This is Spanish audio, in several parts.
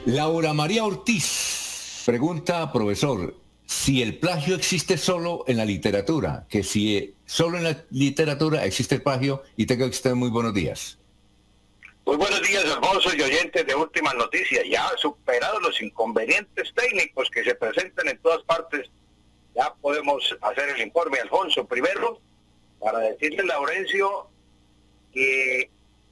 Laura María Ortiz pregunta, profesor, si el plagio existe solo en la literatura, que si solo en la literatura existe el plagio, y tenga usted muy buenos días. Muy buenos días, Alfonso y oyentes de Últimas Noticias. Ya superados los inconvenientes técnicos que se presentan en todas partes, ya podemos hacer el informe, Alfonso. Primero, para decirle a Laurencio que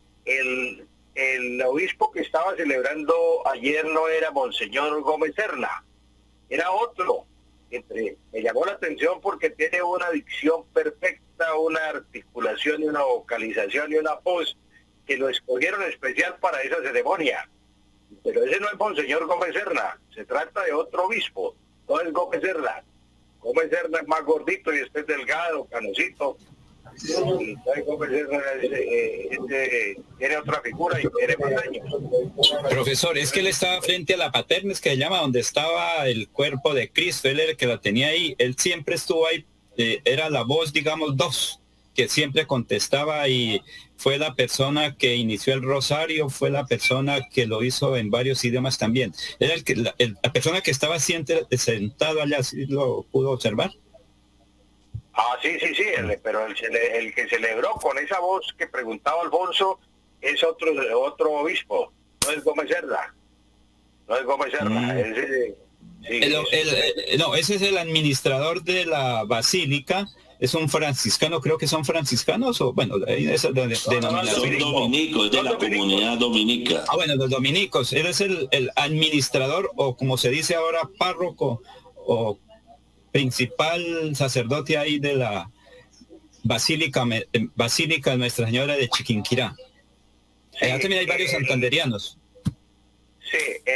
el obispo que estaba celebrando ayer no era Monseñor Gómez Serna, era otro. Me llamó la atención porque tiene una dicción perfecta, una articulación y una vocalización y una voz que lo escogieron especial para esa ceremonia. Pero ese no es Monseñor Gómez Serna, se trata de otro obispo, no es Gómez Serna. Gómez Serna es más gordito y este es delgado, canosito. Y Gómez Serna tiene otra figura y tiene más años. Profesor, es que él estaba frente a la paterna, es que se llama, donde estaba el cuerpo de Cristo, él era el que la tenía ahí, él siempre estuvo ahí, era la voz, digamos, dos, que siempre contestaba y fue la persona que inició el rosario, fue la persona que lo hizo en varios idiomas también. Era la persona que estaba siempre sentado allá, ¿sí lo pudo observar? Sí, pero el que celebró con esa voz que preguntaba Alfonso es otro obispo, no es Gómez Serna. No es Gómez Serna, ese es el administrador de la basílica. Es un franciscano, creo que son franciscanos o bueno, esa denominación. Son dominicos, de la comunidad dominica. Bueno, los dominicos. Él es el administrador o como se dice ahora, párroco o principal sacerdote ahí de la Basílica Nuestra Señora de Chiquinquirá. Allá también hay varios santanderianos. Sí,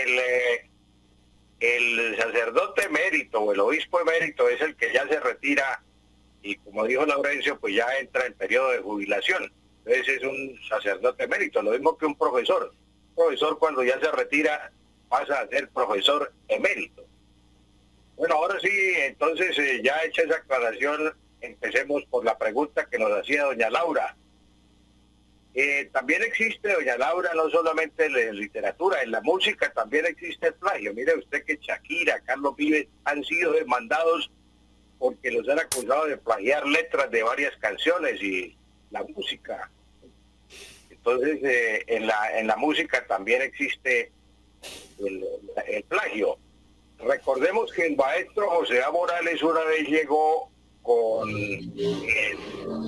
el sacerdote emérito o el obispo emérito es el que ya se retira y como dijo Laurencio, pues ya entra en periodo de jubilación. Entonces es un sacerdote emérito, lo mismo que un profesor. Un profesor cuando ya se retira pasa a ser profesor emérito. Bueno, ahora sí, entonces ya hecha esa aclaración, empecemos por la pregunta que nos hacía doña Laura. También existe, doña Laura, no solamente en la literatura, en la música también existe el plagio. Mire usted que Shakira, Carlos Vives han sido demandados porque los han acusado de plagiar letras de varias canciones y la música. Entonces, en la música también existe el plagio. Recordemos que el maestro José A. Morales una vez llegó con el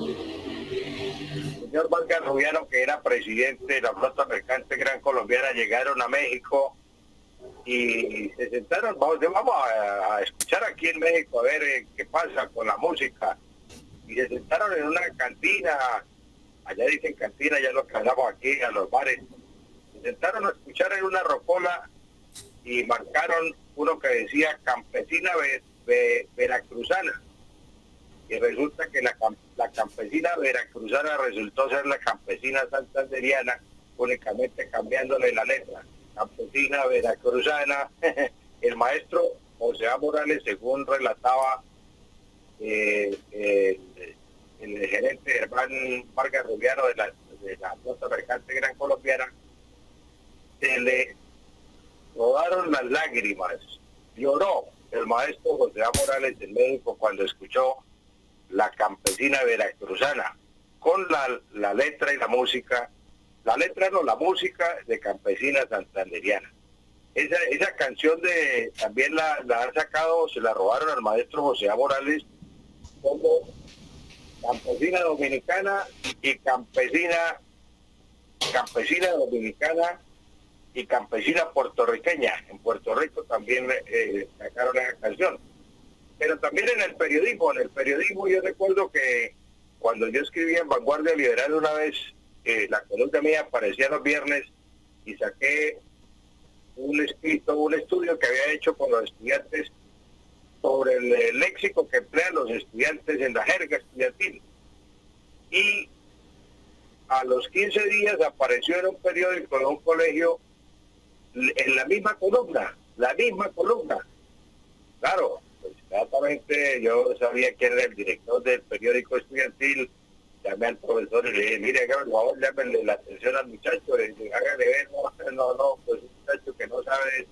señor Vargas Rubiano, que era presidente de la flota mercante Gran Colombiana, llegaron a México y se sentaron, vamos a escuchar aquí en México a ver qué pasa con la música. Y se sentaron en una cantina, allá dicen cantina, ya lo que hablamos aquí, a los bares. Se sentaron a escuchar en una rocola y marcaron uno que decía campesina veracruzana. Y resulta que la campesina veracruzana resultó ser la campesina santanderiana, únicamente cambiándole la letra. Campesina veracruzana. El maestro José A. Morales, según relataba el gerente Germán Vargas Rubiano de la flota mercante Gran Colombiana, se le rodaron las lágrimas, lloró el maestro José A. Morales en México cuando escuchó la campesina veracruzana con la letra y la música, la música de Campesina Santanderiana. Esa canción también la han sacado, se la robaron al maestro José A. Morales como campesina dominicana y campesina dominicana y campesina puertorriqueña. En Puerto Rico también sacaron esa canción. Pero también en el periodismo yo recuerdo que cuando yo escribía en Vanguardia Liberal una vez, la columna mía aparecía los viernes y saqué un estudio que había hecho con los estudiantes sobre el léxico que emplean los estudiantes en la jerga estudiantil. Y a los 15 días apareció en un periódico de un colegio en la misma columna. Claro, pues inmediatamente yo sabía quién era el director del periódico estudiantil, llamé al profesor y le dije, mire, hágame el favor, llámenle la atención al muchacho, hágale ver, no, pues un muchacho que no sabe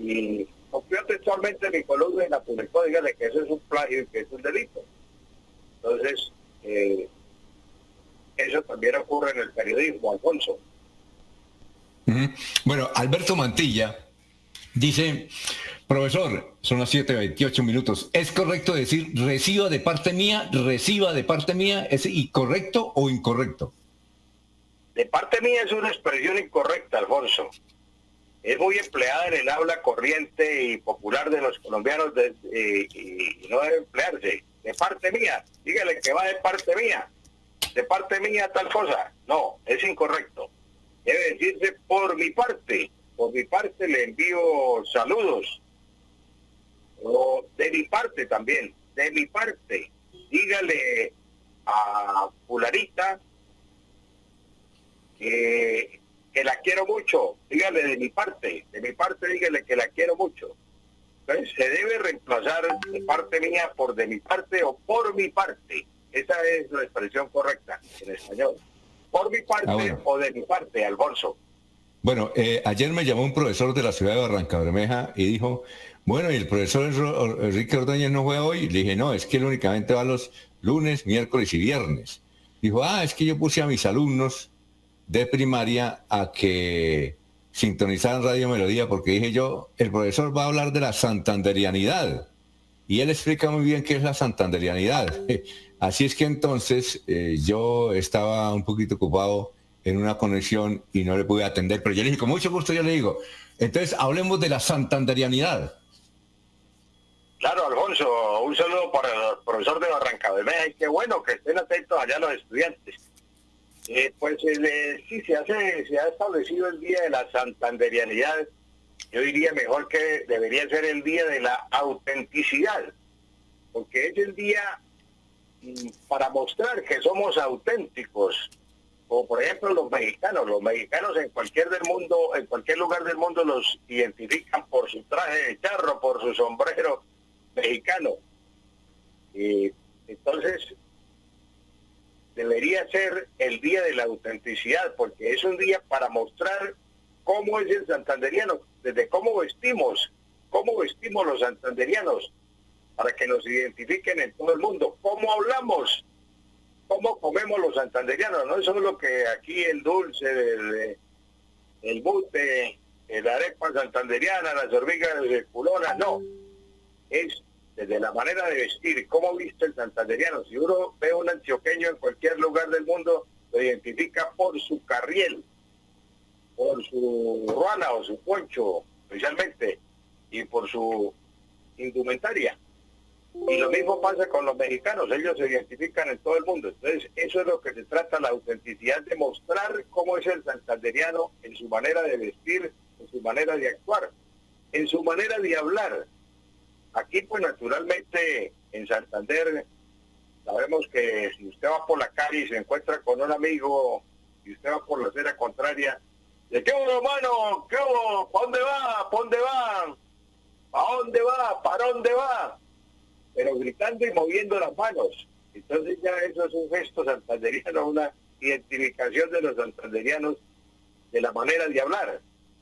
y copió textualmente mi columna y la publicó, dígale que eso es un plagio y que es un delito. Entonces, eso también ocurre en el periodismo, Alfonso. Bueno, Alberto Mantilla dice, profesor, son las 7:28. ¿Es correcto decir reciba de parte mía? ¿Es correcto o incorrecto? De parte mía es una expresión incorrecta, Alfonso. Es muy empleada en el habla corriente y popular de los colombianos y no debe emplearse. De parte mía, dígale que va de parte mía. De parte mía tal cosa. No, es incorrecto. Debe decirse por mi parte. Por mi parte le envío saludos. O de mi parte también. De mi parte. Dígale a fulanita que la quiero mucho. Dígale de mi parte dígale que la quiero mucho. Entonces se debe reemplazar de parte mía por de mi parte o por mi parte. Esa es la expresión correcta en español. Por mi parte o de mi parte, Alfonso. Bueno, ayer me llamó un profesor de la ciudad de Barrancabermeja y dijo, bueno, ¿y el profesor Enrique Ordóñez no fue hoy? Le dije, no, es que él únicamente va los lunes, miércoles y viernes. Dijo, es que yo puse a mis alumnos de primaria a que sintonizaran Radio Melodía porque dije yo, el profesor va a hablar de la santanderianidad y él explica muy bien qué es la santanderianidad. Así es que entonces yo estaba un poquito ocupado en una conexión y no le pude atender, pero yo le dije, con mucho gusto yo le digo, entonces hablemos de la santanderianidad. Claro, Alfonso, un saludo para el profesor de Barrancabermeja y qué bueno que estén atentos allá los estudiantes. Sí, se ha establecido el Día de la Santanderianidad. Yo diría mejor que debería ser el Día de la Autenticidad, porque es el día para mostrar que somos auténticos. Como por ejemplo los mexicanos en cualquier lugar del mundo los identifican por su traje de charro, por su sombrero mexicano. Entonces, debería ser el Día de la Autenticidad, porque es un día para mostrar cómo es el santanderiano, desde cómo vestimos los santanderianos, para que nos identifiquen en todo el mundo, cómo hablamos, cómo comemos los santanderianos. No es solo que aquí el dulce, el bute, la arepa santanderiana, las hormigas culonas, no, es desde la manera de vestir, cómo viste el santanderiano. Si uno ve un antioqueño en cualquier lugar del mundo, lo identifica por su carriel, por su ruana o su poncho, especialmente, y por su indumentaria. Y lo mismo pasa con los mexicanos, ellos se identifican en todo el mundo. Entonces, eso es lo que se trata, la autenticidad, de mostrar cómo es el santanderiano en su manera de vestir, en su manera de actuar, en su manera de hablar. Aquí, pues, naturalmente, en Santander, sabemos que si usted va por la calle y se encuentra con un amigo y usted va por la acera contraria, ¿de qué hubo, hermano? ¿Qué hubo? ¿Para dónde va? ¿Para dónde va? ¿Para dónde va? ¿Para dónde va? Pero gritando y moviendo las manos. Entonces ya eso es un gesto santanderiano, una identificación de los santanderianos de la manera de hablar.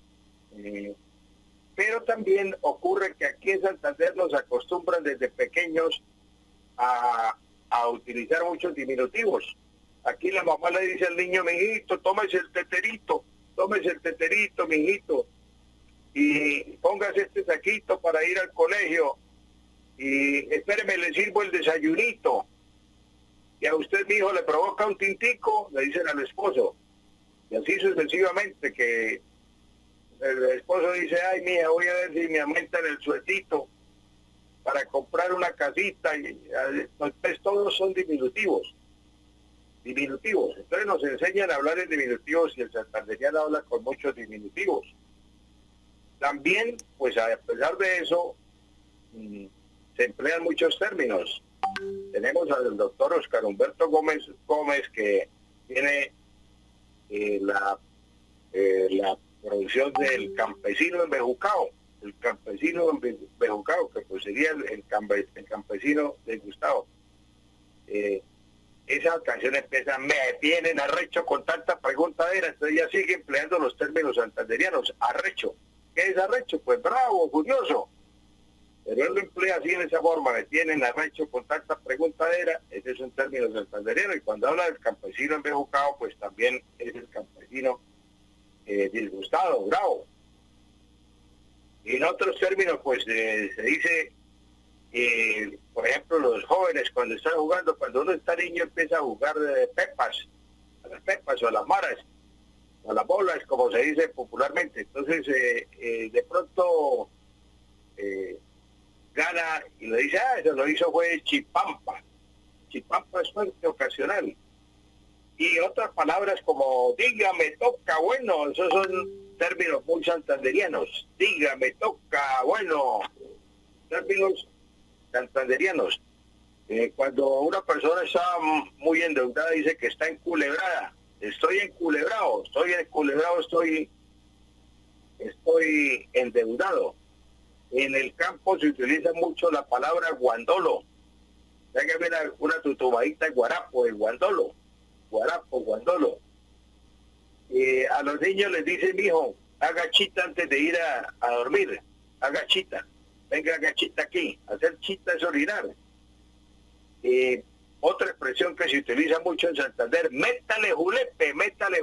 Pero también ocurre que aquí en Santander nos acostumbran desde pequeños a utilizar muchos diminutivos. Aquí la mamá le dice al niño, mijito, tómese el teterito, mijito, y póngase este saquito para ir al colegio, y espéreme, le sirvo el desayunito. Y a usted, mi hijo, le provoca un tintico, le dicen al esposo. Y así sucesivamente, que el esposo dice, ay, mía, voy a ver si me aumentan el sueltito para comprar una casita. Y pues todos son diminutivos. Entonces nos enseñan a hablar en diminutivos y el santanderiano habla con muchos diminutivos. También, pues a pesar de eso, se emplean muchos términos. Tenemos al doctor Oscar Humberto Gómez, que tiene la producción del Campesino en Bejucao, que pues sería el campesino de Gustavo. Esa canción empieza, me tienen arrecho con tanta preguntadera, entonces ya sigue empleando los términos santanderianos, arrecho. ¿Qué es arrecho? Pues bravo, furioso. Pero él lo emplea así en esa forma, me tienen arrecho con tanta preguntadera. Ese es un término santanderiano. Y cuando habla del campesino embejucado, pues también es el campesino disgustado, bravo. Y en otros términos, pues se dice, por ejemplo, los jóvenes cuando están jugando, cuando uno está niño empieza a jugar pepas, a las pepas o a las maras, o a las bolas, como se dice popularmente. Entonces, de pronto gana y le dice, eso lo hizo fue Chipampa. Chipampa es suerte ocasional. Y otras palabras como dígame toca, bueno, esos son términos muy santanderianos. Dígame toca, bueno, términos santanderianos. Cuando una persona está muy endeudada, dice que está enculebrada. Estoy enculebrado, estoy endeudado. En el campo se utiliza mucho la palabra guandolo. Ya que ver una tutubadita de guarapo, el guandolo. Guandolo. A los niños les dice, mijo, haga chita antes de ir a dormir. Haga chita. Venga, haga chita aquí. Hacer chita es orinar. Otra expresión que se utiliza mucho en Santander, métale julepe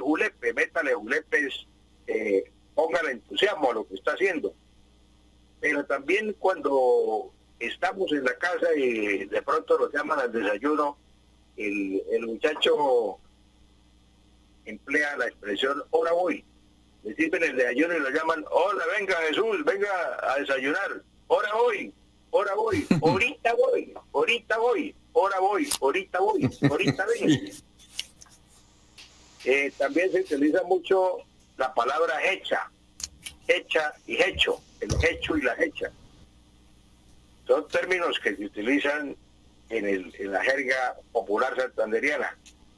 es póngale entusiasmo a lo que está haciendo. Pero también cuando estamos en la casa y de pronto nos llaman al desayuno, el muchacho emplea la expresión ahora voy. Le sirven el desayuno y lo llaman, hola, venga Jesús, venga a desayunar, ahora voy, ahorita voy, ahorita vengo. También se utiliza mucho la palabra hecha y hecho, el hecho y la hecha. Son términos que se utilizan en la jerga popular santanderiana.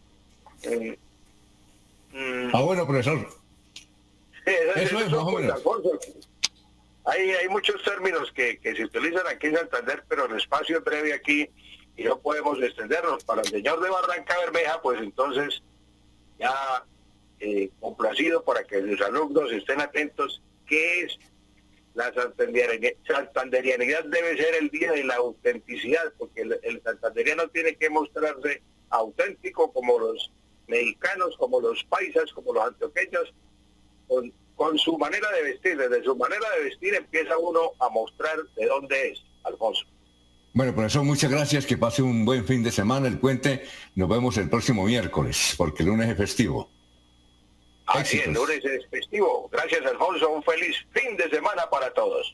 Bueno, profesor. Eso es, más o menos. Hay muchos términos que se utilizan aquí en Santander, pero el espacio es breve aquí y no podemos extendernos. Para el señor de Barranca Bermeja, pues entonces ya complacido para que sus alumnos estén atentos, que es la santanderianidad debe ser el día de la autenticidad, porque el santanderiano tiene que mostrarse auténtico como los mexicanos, como los paisas, como los antioqueños, con su manera de vestir. Desde su manera de vestir empieza uno a mostrar de dónde es, Alfonso. Bueno, profesor, muchas gracias, que pase un buen fin de semana, el puente. Nos vemos el próximo miércoles, porque el lunes es festivo. Así es, el lunes es festivo. Gracias, Alfonso, un feliz fin de semana para todos.